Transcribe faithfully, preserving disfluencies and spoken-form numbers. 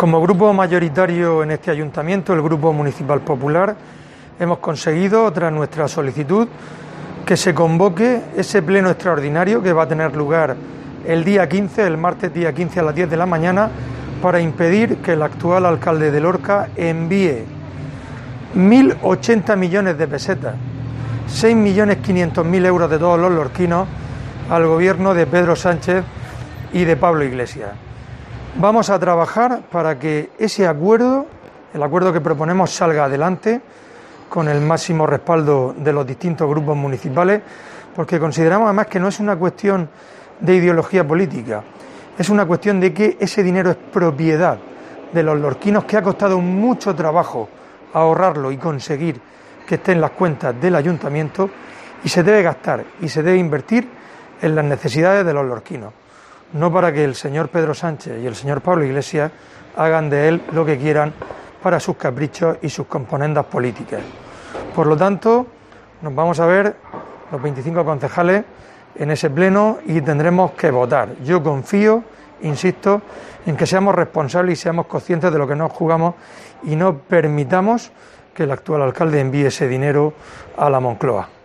Como grupo mayoritario en este ayuntamiento, el Grupo Municipal Popular, hemos conseguido, tras nuestra solicitud, que se convoque ese pleno extraordinario que va a tener lugar el día quince, el martes día quince a las diez de la mañana, para impedir que el actual alcalde de Lorca envíe mil ochenta millones de pesetas, seis millones quinientos mil euros de todos los lorquinos, al gobierno de Pedro Sánchez y de Pablo Iglesias. Vamos a trabajar para que ese acuerdo, el acuerdo que proponemos, salga adelante con el máximo respaldo de los distintos grupos municipales, porque consideramos además que no es una cuestión de ideología política, es una cuestión de que ese dinero es propiedad de los lorquinos, que ha costado mucho trabajo ahorrarlo y conseguir que esté en las cuentas del ayuntamiento, y se debe gastar y se debe invertir en las necesidades de los lorquinos, no para que el señor Pedro Sánchez y el señor Pablo Iglesias hagan de él lo que quieran para sus caprichos y sus componendas políticas. Por lo tanto, nos vamos a ver los veinticinco concejales en ese pleno y tendremos que votar. Yo confío, insisto, en que seamos responsables y seamos conscientes de lo que nos jugamos y no permitamos que el actual alcalde envíe ese dinero a la Moncloa.